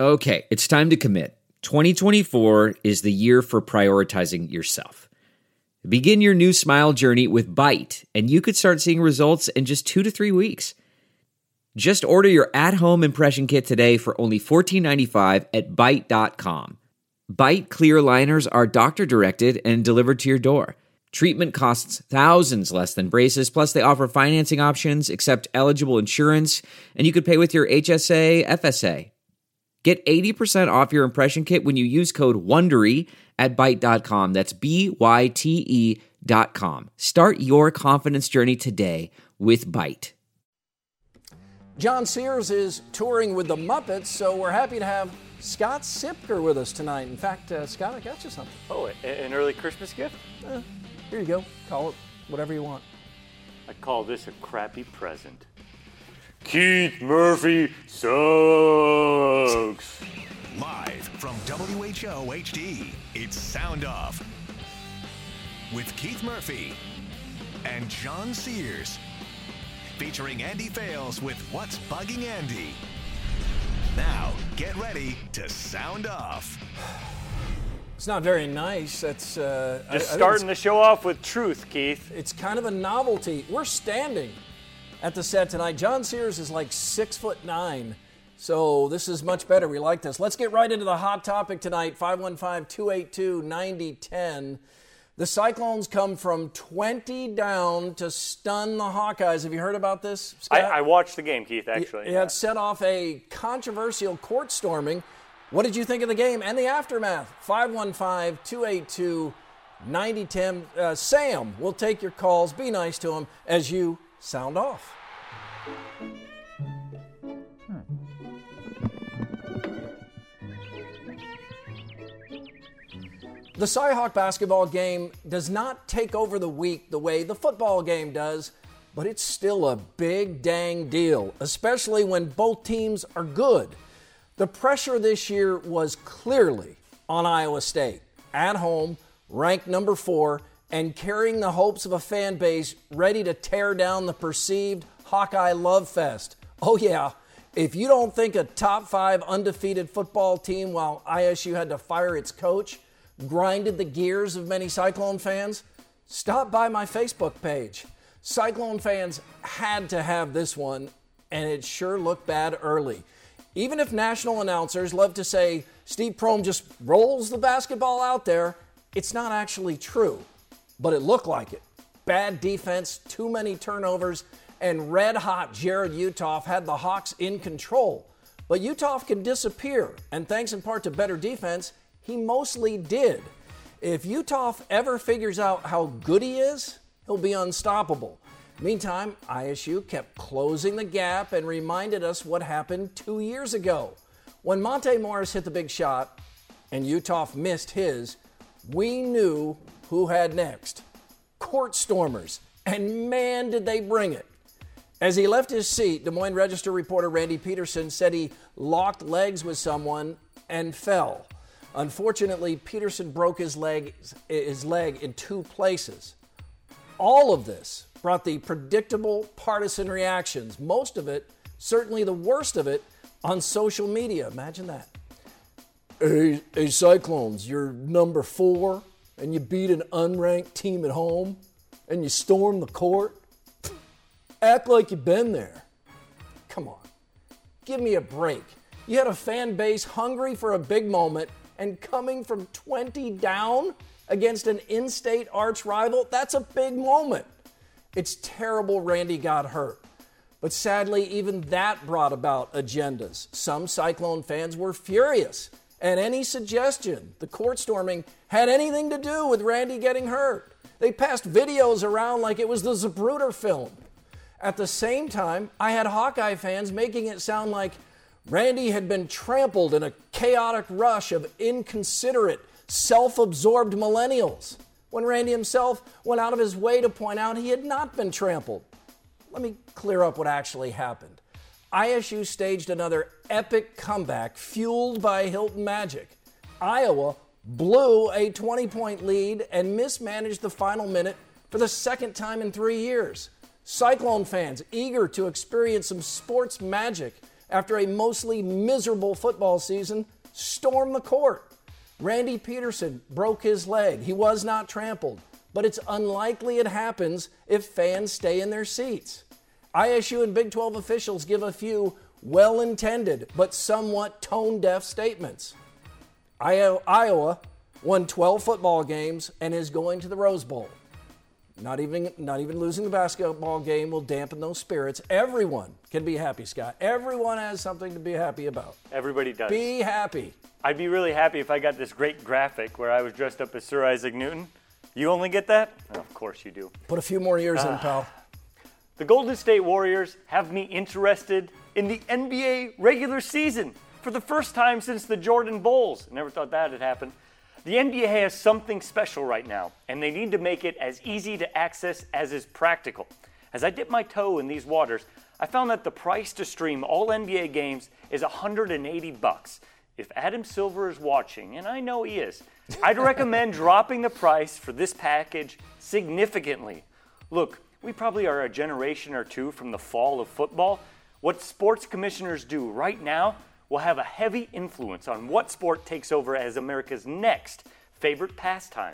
Okay, it's time to commit. 2024 is the year for prioritizing yourself. Begin your new smile journey with Byte, and you could start seeing results in just 2 to 3 weeks. Just order your at-home impression kit today for only $14.95 at Byte.com. Byte clear liners are doctor-directed and delivered to your door. Treatment costs thousands less than braces, plus they offer financing options, accept eligible insurance, and you could pay with your HSA, FSA. Get 80% off your impression kit when you use code WONDERY at Byte.com. That's BYTE.com. Start your confidence journey today with Byte. John Sears is touring with the Muppets, so we're happy to have Scott Sipker with us tonight. In fact, Scott, I got you something. Oh, an early Christmas gift? Here you go. Call it whatever you want. I call this a crappy present. Keith Murphy sucks. Live from WHO HD, it's Sound Off with Keith Murphy and John Sears, featuring Andy Fales with What's Bugging Andy. Now, get ready to sound off. It's not very nice. That's Just starting the show off with truth, Keith. It's kind of a novelty. We're standing at the set tonight. John Sears is like 6'9", so this is much better. We like this. Let's get right into the hot topic tonight. 515-282-9010. The Cyclones come from 20 down to stun the Hawkeyes. Have you heard about this, Scott? I watched the game, Keith, actually. It had set off a controversial court storming. What did you think of the game and the aftermath? 515-282-9010. Sam will take your calls. Be nice to him as you sound off. The Cyhawk basketball game does not take over the week the way the football game does, but it's still a big dang deal, especially when both teams are good. The pressure this year was clearly on Iowa State, at home, ranked number 4, and carrying the hopes of a fan base ready to tear down the perceived Hawkeye love fest. Oh yeah, if you don't think a top 5 undefeated football team while ISU had to fire its coach grinded the gears of many Cyclone fans, stop by my Facebook page. Cyclone fans had to have this one, and it sure looked bad early. Even if national announcers love to say Steve Prohm just rolls the basketball out there, it's not actually true. But it looked like it. Bad defense, too many turnovers, and red-hot Jared Uthoff had the Hawks in control. But Uthoff can disappear, and thanks in part to better defense, he mostly did. If Uthoff ever figures out how good he is, he'll be unstoppable. Meantime, ISU kept closing the gap and reminded us what happened 2 years ago. When Monte Morris hit the big shot and Uthoff missed his, we knew who had next. Court stormers. And man, did they bring it. As he left his seat, Des Moines Register reporter Randy Peterson said he locked legs with someone and fell. Unfortunately, Peterson broke his leg in 2 places. All of this brought the predictable partisan reactions, most of it, certainly the worst of it, on social media. Imagine that. Hey, Cyclones, you're number 4, and you beat an unranked team at home, and you storm the court? Act like you've been there. Come on. Give me a break. You had a fan base hungry for a big moment, and coming from 20 down against an in-state arch rival, that's a big moment. It's terrible Randy got hurt. But sadly, even that brought about agendas. Some Cyclone fans were furious, and any suggestion the court storming had anything to do with Randy getting hurt. They passed videos around like it was the Zapruder film. At the same time, I had Hawkeye fans making it sound like Randy had been trampled in a chaotic rush of inconsiderate, self-absorbed millennials, when Randy himself went out of his way to point out he had not been trampled. Let me clear up what actually happened. ISU staged another epic comeback fueled by Hilton Magic. Iowa blew a 20-point lead and mismanaged the final minute for the second time in 3 years. Cyclone fans eager to experience some sports magic after a mostly miserable football season, stormed the court. Randy Peterson broke his leg. He was not trampled, but it's unlikely it happens if fans stay in their seats. ISU and Big 12 officials give a few well-intended but somewhat tone-deaf statements. Iowa won 12 football games and is going to the Rose Bowl. Not even losing the basketball game will dampen those spirits. Everyone can be happy, Scott. Everyone has something to be happy about. Everybody does. Be happy. I'd be really happy if I got this great graphic where I was dressed up as Sir Isaac Newton. You only get that? Oh, of course you do. Put a few more years in, pal. The Golden State Warriors have me interested in the NBA regular season for the first time since the Jordan Bulls. Never thought that had happened. The NBA has something special right now, and they need to make it as easy to access as is practical. As I dip my toe in these waters, I found that the price to stream all NBA games is $180. If Adam Silver is watching, and I know he is, I'd recommend dropping the price for this package significantly. Look, we probably are a generation or two from the fall of football. What sports commissioners do right now will have a heavy influence on what sport takes over as America's next favorite pastime.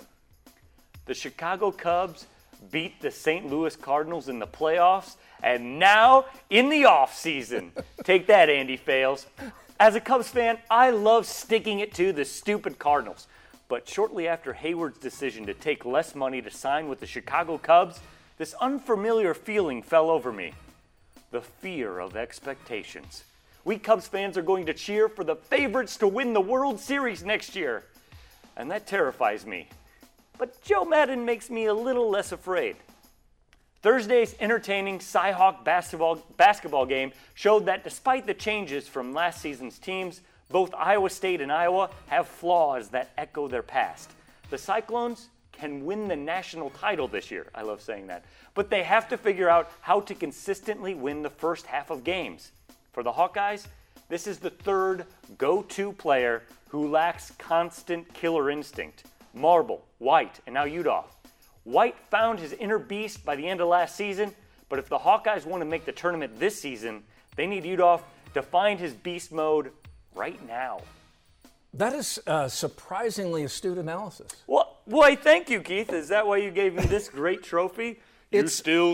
The Chicago Cubs beat the St. Louis Cardinals in the playoffs, and now in the offseason. Take that, Andy Fales. As a Cubs fan, I love sticking it to the stupid Cardinals. But shortly after Hayward's decision to take less money to sign with the Chicago Cubs, this unfamiliar feeling fell over me. The fear of expectations. We Cubs fans are going to cheer for the favorites to win the World Series next year. And that terrifies me. But Joe Madden makes me a little less afraid. Thursday's entertaining Cy-Hawk basketball game showed that despite the changes from last season's teams, both Iowa State and Iowa have flaws that echo their past. The Cyclones can win the national title this year. I love saying that. But they have to figure out how to consistently win the first half of games. For the Hawkeyes, this is the third go-to player who lacks constant killer instinct. Marble, White, and now Udall. White found his inner beast by the end of last season, but if the Hawkeyes want to make the tournament this season, they need Udall to find his beast mode right now. That is surprisingly astute analysis. Well, why, thank you, Keith. Is that why you gave me this great trophy? You still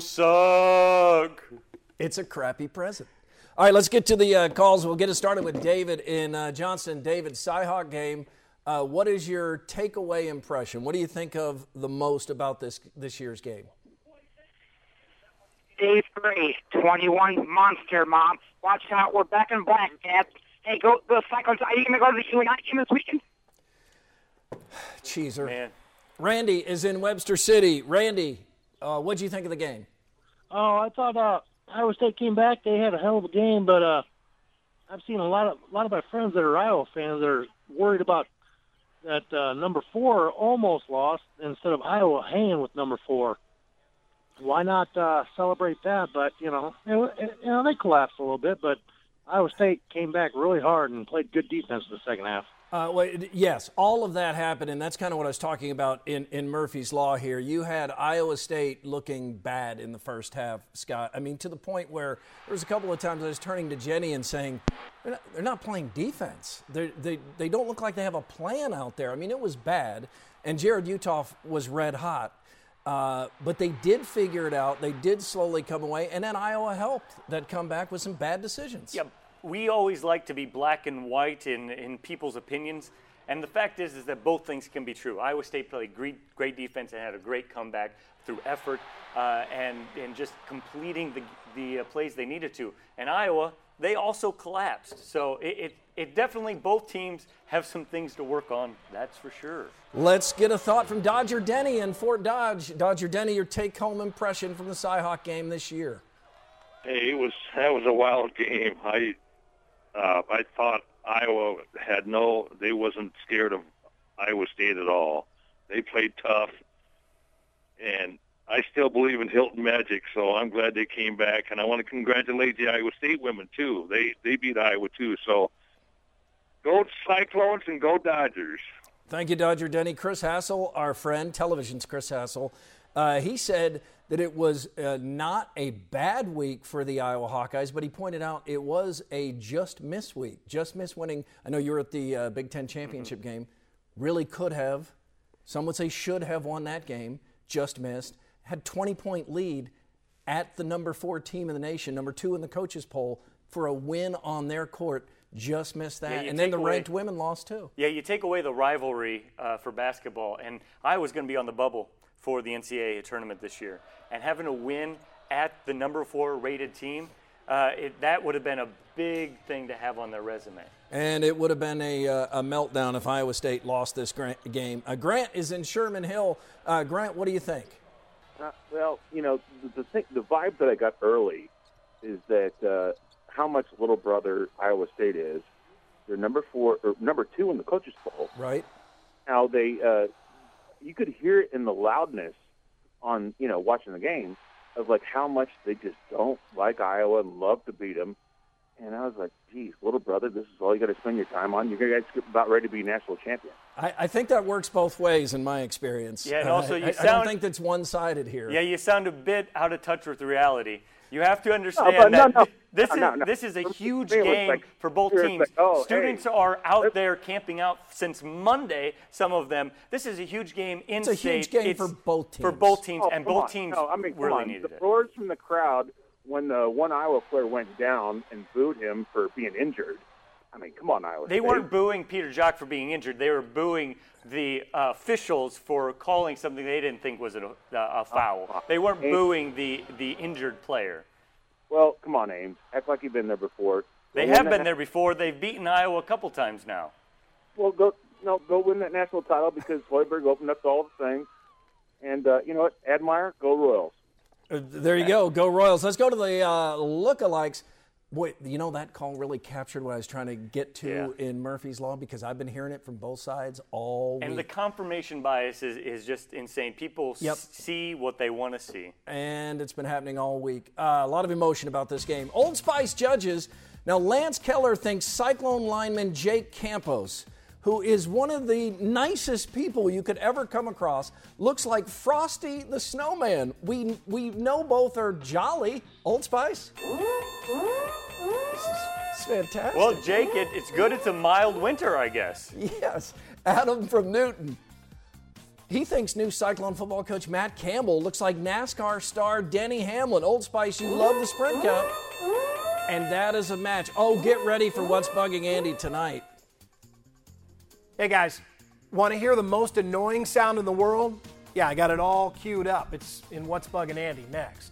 suck. It's a crappy present. All right, let's get to the calls. We'll get it started with David in Johnston. David, Cy-Hawk game. What is your takeaway impression? What do you think of the most about this year's game? Dave Gray, 21 monster, Mom. Watch out, we're back in black, Dad. Hey, go the Cyclones. Are you going to go to the UNI game this weekend? Cheeser. Man. Randy is in Webster City. Randy, what do you think of the game? Oh, I thought Iowa State came back. They had a hell of a game, but I've seen a lot of my friends that are Iowa fans that are worried about that number 4 almost lost instead of Iowa hanging with number 4. Why not celebrate that? But they collapsed a little bit, but Iowa State came back really hard and played good defense in the second half. Yes, all of that happened, and that's kind of what I was talking about in Murphy's Law here. You had Iowa State looking bad in the first half, Scott. I mean, to the point where there was a couple of times I was turning to Jenny and saying, they're not playing defense. They don't look like they have a plan out there. I mean, it was bad, and Jared Uthoff was red hot. But they did figure it out. They did slowly come away, and then Iowa helped that come back with some bad decisions. Yeah, we always like to be black and white in people's opinions, and the fact is that both things can be true. Iowa State played great defense and had a great comeback through effort and just completing the plays they needed to. And Iowa, they also collapsed. So it definitely, both teams have some things to work on, that's for sure. Let's get a thought from Dodger Denny in Fort Dodge. Dodger Denny, your take-home impression from the Cy-Hawk game this year. Hey, that was a wild game. I thought Iowa they wasn't scared of Iowa State at all. They played tough, and I still believe in Hilton Magic, so I'm glad they came back. And I want to congratulate the Iowa State women, too. They beat Iowa, too. So go Cyclones and go Dodgers. Thank you, Dodger Denny. Chris Hassel, our friend, television's Chris Hassel, he said that it was not a bad week for the Iowa Hawkeyes, but he pointed out it was a just miss week. Just miss winning. I know you were at the Big Ten championship game. Really could have. Some would say should have won that game. Just missed. Had 20-point lead at the number 4 team in the nation, number 2 in the coaches poll, for a win on their court. Just missed that. And then the ranked women lost too. Yeah, you take away the rivalry for basketball. And Iowa's going to be on the bubble for the NCAA tournament this year. And having a win at the number 4 rated team, that would have been a big thing to have on their resume. And it would have been a meltdown if Iowa State lost this game. Grant is in Sherman Hill. Grant, what do you think? Well, the vibe that I got early is that how much little brother Iowa State is. They're number 4 or number 2 in the coaches poll. Right. Now you could hear it in the loudness on watching the game of like how much they just don't like Iowa and love to beat them. And I was like, geez, little brother, this is all you got to spend your time on? You're guys about ready to be national champion. I think that works both ways in my experience. Yeah, and also I don't think that's one-sided here. Yeah, you sound a bit out of touch with reality. You have to understand this is a huge game for both teams. Students are out there camping out since Monday, some of them. This is a huge game in-state. It's a huge game for both teams. For both teams, and both teams really needed it. The roars from the crowd when the one Iowa player went down and booed him for being injured. I mean, come on, Iowa State. They weren't booing Peter Jok for being injured. They were booing the officials for calling something they didn't think was a foul. They weren't booing the injured player. Well, come on, Ames. Act like you've been there before. They have been there before. They've beaten Iowa a couple times now. Well, go win that national title because Hoiberg opened up all the things. And you know what? Admire, go Royals. There you go. Go Royals. Let's go to the lookalikes. Boy, that call really captured what I was trying to get to in Murphy's Law because I've been hearing it from both sides all week. And the confirmation bias is just insane. People see what they want to see. And it's been happening all week. A lot of emotion about this game. Old Spice judges. Now, Lance Keller thinks Cyclone lineman Jake Campos, who is one of the nicest people you could ever come across, looks like Frosty the Snowman. We know both are jolly. Old Spice? This is fantastic. Well, Jake, it's good it's a mild winter, I guess. Yes. Adam from Newton. He thinks new Cyclone football coach Matt Campbell looks like NASCAR star Denny Hamlin. Old Spice, you love the Sprint Cup. And that is a match. Oh, get ready for What's Bugging Andy tonight. Hey guys, want to hear the most annoying sound in the world? Yeah, I got it all queued up. It's in What's Bugging Andy next.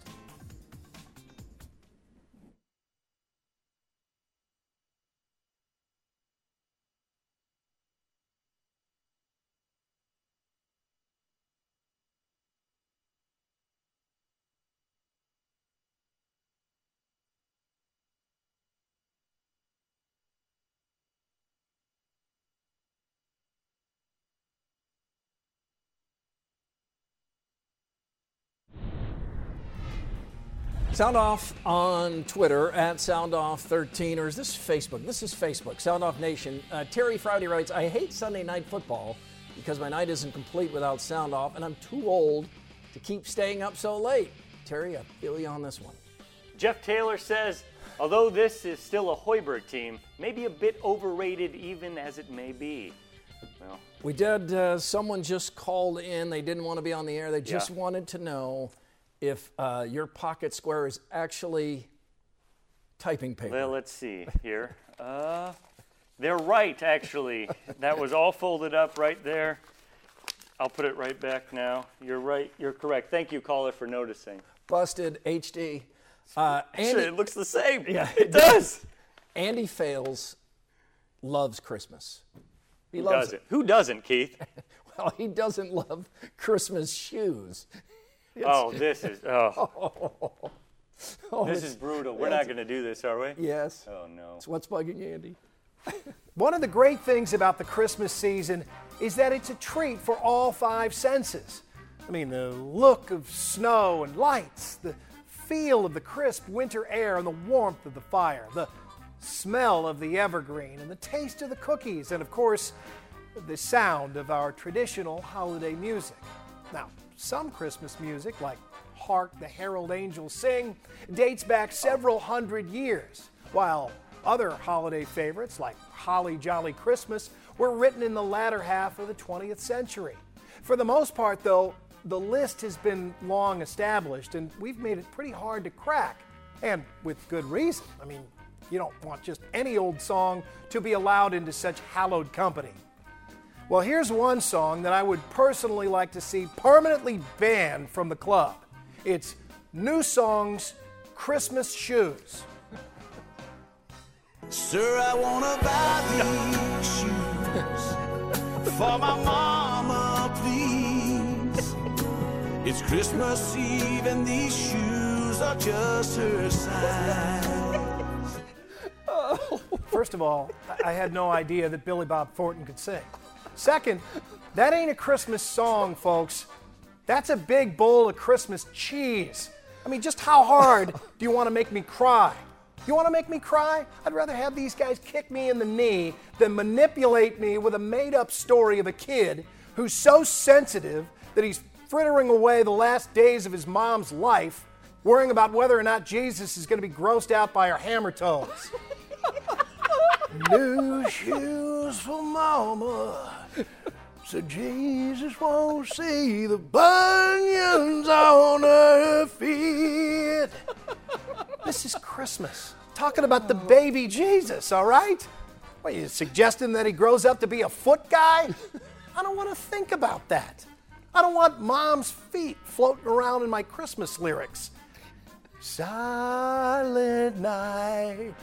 Sound Off on Twitter at SoundOff13, or is this Facebook? This is Facebook, Sound Off Nation. Terry Friday writes, I hate Sunday night football because my night isn't complete without Sound Off, and I'm too old to keep staying up so late. Terry, I feel you on this one. Jeff Taylor says, although this is still a Hoiberg team, maybe a bit overrated even as it may be. Well, we did, someone just called in. They didn't want to be on the air. They just wanted to know if your pocket square is actually typing paper. Well, let's see here. They're right, actually. That was all folded up right there. I'll put it right back now. You're right. You're correct. Thank you, caller, for noticing. Busted HD. Actually, it looks the same. Yeah, it does. Andy Fales loves Christmas. Who doesn't? Who doesn't, Keith? Well, he doesn't love Christmas shoes. This is this is brutal. We're not going to do this, are we? Yes. Oh no. It's What's Bugging Andy. One of the great things about the Christmas season is that it's a treat for all 5 senses. I mean, the look of snow and lights, the feel of the crisp winter air and the warmth of the fire, the smell of the evergreen and the taste of the cookies, and of course, the sound of our traditional holiday music. Now, some Christmas music, like Hark the Herald Angels Sing, dates back several hundred years, while other holiday favorites, like Holly Jolly Christmas, were written in the latter half of the 20th century. For the most part, though, the list has been long established, and we've made it pretty hard to crack, and with good reason. I mean, you don't want just any old song to be allowed into such hallowed company. Well, here's one song that I would personally like to see permanently banned from the club. It's New Song's Christmas Shoes. Sir, I wanna buy these shoes for my mama, please. It's Christmas Eve and these shoes are just her size. First of all, I had no idea that Billy Bob Thornton could sing. Second, that ain't a Christmas song, folks. That's a big bowl of Christmas cheese. I mean, just how hard do you want to make me cry? You want to make me cry? I'd rather have these guys kick me in the knee than manipulate me with a made-up story of a kid who's so sensitive that he's frittering away the last days of his mom's life, worrying about whether or not Jesus is going to be grossed out by her hammer toes. New shoes for mama, so Jesus won't see the bunions on her feet. This is Christmas. Talking about the baby Jesus, all right? What, you suggesting that he grows up to be a foot guy? I don't want to think about that. I don't want mom's feet floating around in my Christmas lyrics. Silent night.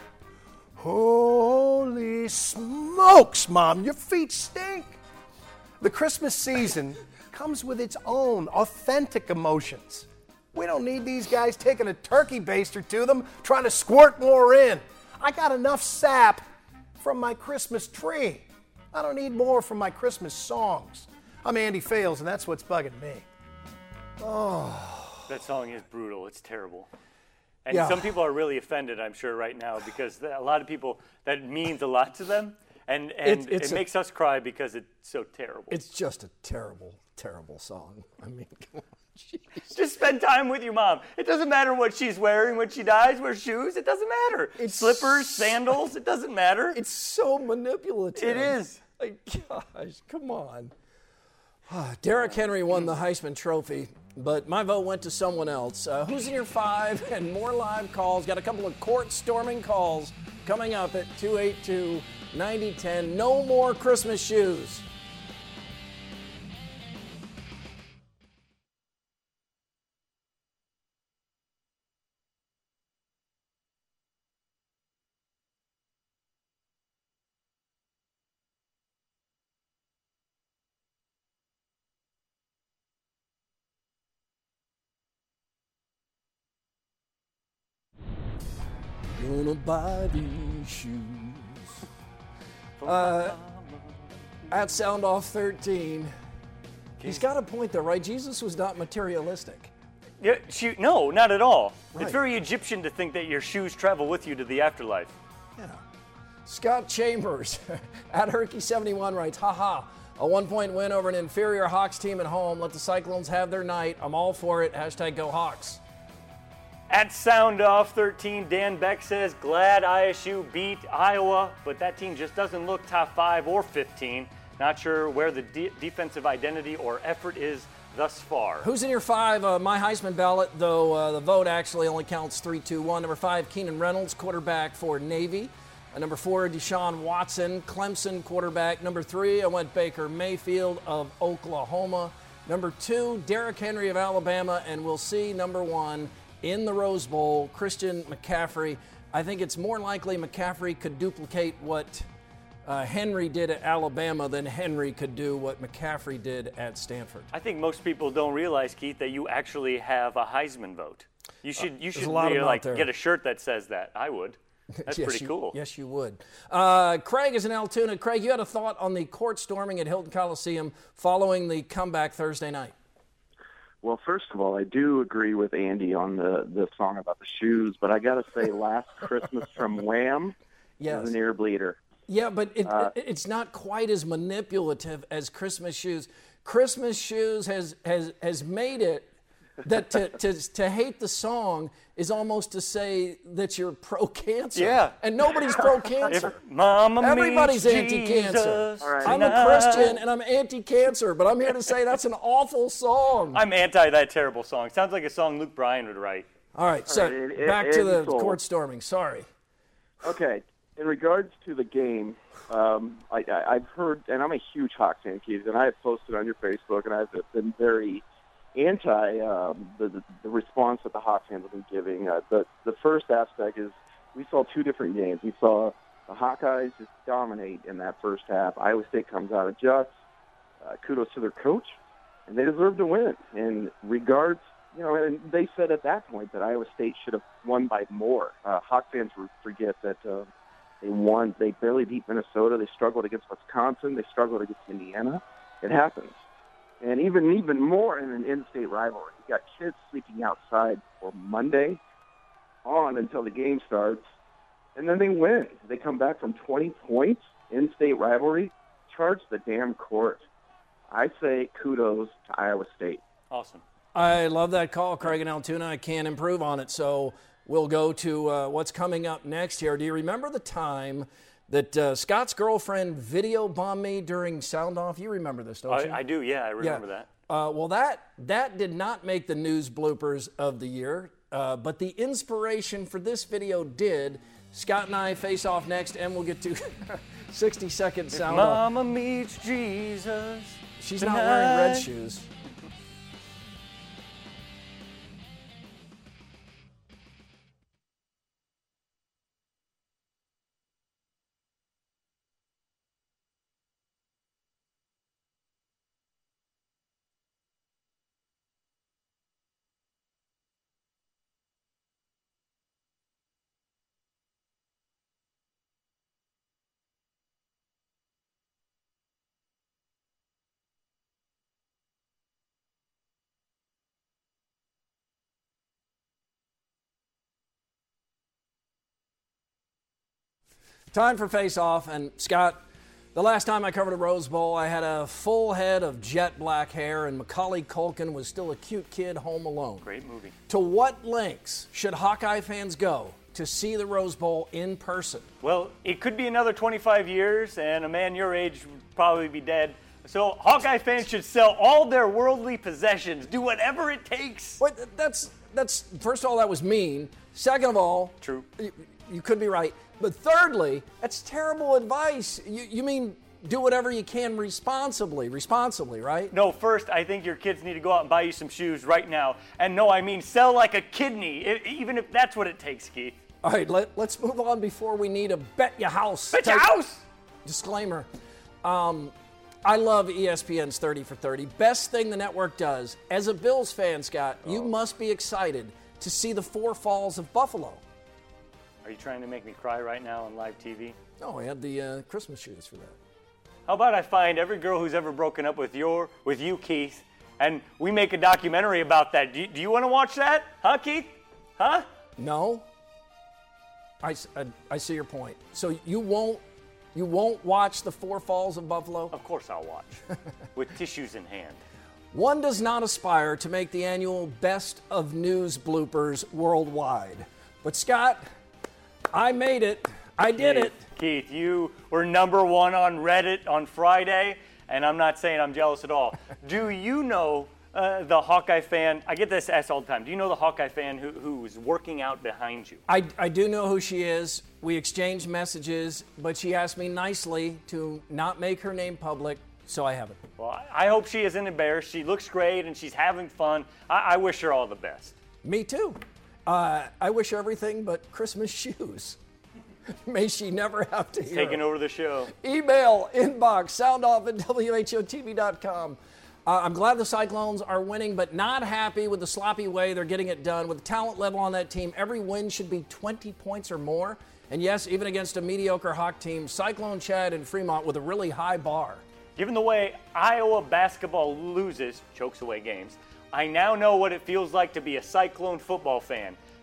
Holy smokes, Mom, your feet stink. The Christmas season comes with its own authentic emotions. We don't need these guys taking a turkey baster to them, trying to squirt more in. I got enough sap from my Christmas tree. I don't need more from my Christmas songs. I'm Andy Fales, and that's what's bugging me. Oh. That song is brutal. It's terrible. And some people are really offended, I'm sure, right now, because a lot of people, that means a lot to them. And it makes us cry because it's so terrible. It's just a terrible, terrible song. I mean, come on. Jeez. Just spend time with your mom. It doesn't matter what she's wearing when she dies, wear shoes. It doesn't matter. Slippers, sandals, it doesn't matter. It's so manipulative. It is. Like, gosh, come on. Derrick Henry won the Heisman Trophy, but my vote went to someone else. Who's in your five? And more live calls. Got a couple of court-storming calls coming up at 282-9010. No more Christmas shoes. Gonna buy these shoes. At Sound Off 13, he's got a point though, right? Jesus was not materialistic. Yeah, no, not at all. Right. It's very Egyptian to think that your shoes travel with you to the afterlife. Yeah. Scott Chambers at Herky71 writes, haha, a 1-point win over an inferior Hawks team at home. Let the Cyclones have their night. I'm all for it. Hashtag go Hawks. At Sound Off 13, Dan Beck says, glad ISU beat Iowa, but that team just doesn't look top 5 or 15. Not sure where the defensive identity or effort is thus far. Who's in your 5? My Heisman ballot, though the vote actually only counts 3-2-1. Number 5, Keenan Reynolds, quarterback for Navy. Number 4, Deshaun Watson, Clemson quarterback. Number 3, I went Baker Mayfield of Oklahoma. Number 2, Derrick Henry of Alabama. And we'll see number 1 in the Rose Bowl, Christian McCaffrey. I think it's more likely McCaffrey could duplicate what Henry did at Alabama than Henry could do what McCaffrey did at Stanford. I think most people don't realize, Keith, that you actually have a Heisman vote. You should really get a shirt that says that. I would. That's pretty cool. Yes, you would. Craig is in Altoona. Craig, you had a thought on the court storming at Hilton Coliseum following the comeback Thursday night. Well, first of all, I do agree with Andy on the song about the shoes, but I got to say Last Christmas from Wham! Yes. Was an ear bleeder. Yeah, but it's not quite as manipulative as Christmas Shoes. Christmas Shoes has made it that to hate the song is almost to say that you're pro-cancer. Yeah. And nobody's pro-cancer. Mama Everybody's meets anti-cancer. Jesus. Right. I'm a Christian and I'm anti-cancer, but I'm here to say that's an awful song. I'm anti that terrible song. Sounds like a song Luke Bryan would write. All right, so back to the court storming. Sorry. Okay. In regards to the game, I've heard, and I'm a huge Hawks fan, Keith, and I have posted on your Facebook, and I've been very anti the response that the Hawks fans have been giving. The first aspect is we saw two different games. We saw the Hawkeyes just dominate in that first half. Iowa State comes out adjusts. Kudos to their coach, and they deserve to win. In regards, and they said at that point that Iowa State should have won by more. Hawk fans forget that they won. They barely beat Minnesota. They struggled against Wisconsin. They struggled against Indiana. It happens. And even more in an in-state rivalry. You got kids sleeping outside for Monday on until the game starts, and then they win. They come back from 20 points, in-state rivalry, charge the damn court. I say kudos to Iowa State. Awesome. I love that call, Craig and Altoona. I can't improve on it, so we'll go to what's coming up next here. Do you remember the time that Scott's girlfriend video bombed me during Sound Off? You remember this, don't you? I do, yeah, I remember that. Well, that did not make the news bloopers of the year, but the inspiration for this video did. Scott and I face off next, and we'll get to 60-second Sound Off. Mama meets Jesus. She's not wearing red shoes. Time for face-off, and Scott, the last time I covered a Rose Bowl, I had a full head of jet black hair, and Macaulay Culkin was still a cute kid home alone. Great movie. To what lengths should Hawkeye fans go to see the Rose Bowl in person? Well, it could be another 25 years, and a man your age would probably be dead. So Hawkeye fans should sell all their worldly possessions, do whatever it takes. Wait, that's first of all, that was mean. Second of all, true. You could be right. But thirdly, that's terrible advice. You mean do whatever you can responsibly, right? No, first, I think your kids need to go out and buy you some shoes right now. And no, I mean sell like a kidney, even if that's what it takes, Keith. All right, let's move on before we need a bet your house. Bet your house! Disclaimer. I love ESPN's 30 for 30. Best thing the network does. As a Bills fan, Scott, you must be excited to see the Four Falls of Buffalo. Are you trying to make me cry right now on live TV? No, I had the Christmas shoes for that. How about I find every girl who's ever broken up with you, Keith, and we make a documentary about that. Do you want to watch that? Huh, Keith? Huh? No. I see your point. So you won't watch the Four Falls of Buffalo? Of course I'll watch, with tissues in hand. One does not aspire to make the annual Best of News bloopers worldwide. But Scott, I made it. I did it. Keith, you were number one on Reddit on Friday, and I'm not saying I'm jealous at all. Do you know the Hawkeye fan? I get this asked all the time. Do you know the Hawkeye fan who's working out behind you? I do know who she is. We exchanged messages, but she asked me nicely to not make her name public, so I haven't. Well, I hope she isn't embarrassed. She looks great, and she's having fun. I wish her all the best. Me too. I wish her everything but Christmas shoes. May she never have to hear taking over the show. Email, inbox, soundoff@whotv.com. I'm glad the Cyclones are winning, but not happy with the sloppy way they're getting it done. With the talent level on that team, every win should be 20 points or more. And yes, even against a mediocre Hawk team, Cyclone Chad and Fremont with a really high bar. Given the way Iowa basketball loses, chokes away games, I now know what it feels like to be a Cyclone football fan.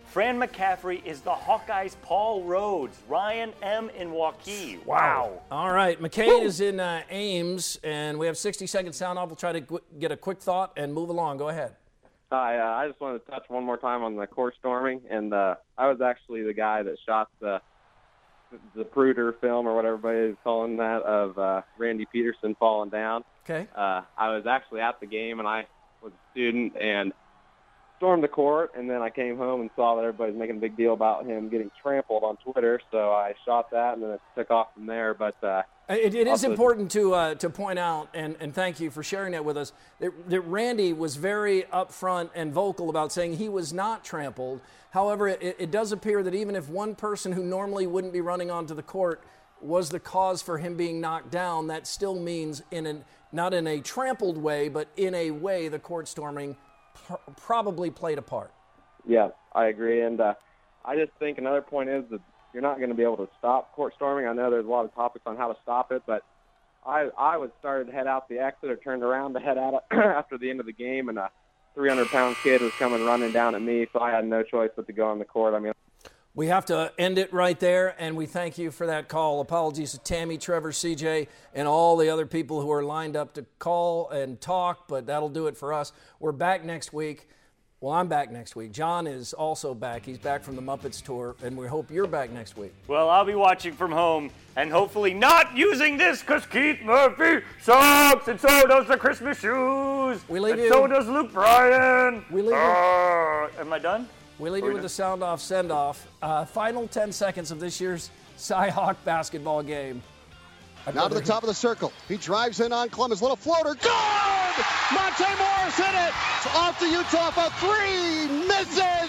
Fran McCaffrey is the Hawkeyes' Paul Rhodes. Ryan M. in Waukee. Wow. All right, McCain is in Ames, and we have 60 seconds sound off. We'll try to get a quick thought and move along. Go ahead. Hi, I just wanted to touch one more time on the court storming, and I was actually the guy that shot the Zapruder film, or what everybody is calling that, of Randy Peterson falling down. Okay. I was actually at the game, and I was a student, and stormed the court, and then I came home and saw that everybody's making a big deal about him getting trampled on Twitter, so I shot that, and then it took off from there. But it is important to point out, and thank you for sharing that with us, that Randy was very upfront and vocal about saying he was not trampled. However, it does appear that even if one person who normally wouldn't be running onto the court was the cause for him being knocked down, that still means not in a trampled way, but in a way the court storming probably played a part. Yeah, I agree. And I just think another point is that you're not going to be able to stop court storming. I know there's a lot of topics on how to stop it, but I was started to head out the exit, or turned around to head out after the end of the game, and a 300-pound kid was coming running down at me, so I had no choice but to go on the court. I mean, we have to end it right there, and we thank you for that call. Apologies to Tammy, Trevor, CJ, and all the other people who are lined up to call and talk, but that'll do it for us. We're back next week. Well, I'm back next week. John is also back. He's back from the Muppets tour, and we hope you're back next week. Well, I'll be watching from home and hopefully not using this, because Keith Murphy sucks, and so does the Christmas shoes. We leave and you. So does Luke Bryan. We leave you. Am I done? We leave you with the sound-off send-off. Final 10 seconds of this year's Cy-Hawk basketball game. Now to the top of the circle. He drives in on Columbus. Little floater. Good! Monte Morris hit it! Off the Utah for three. Misses!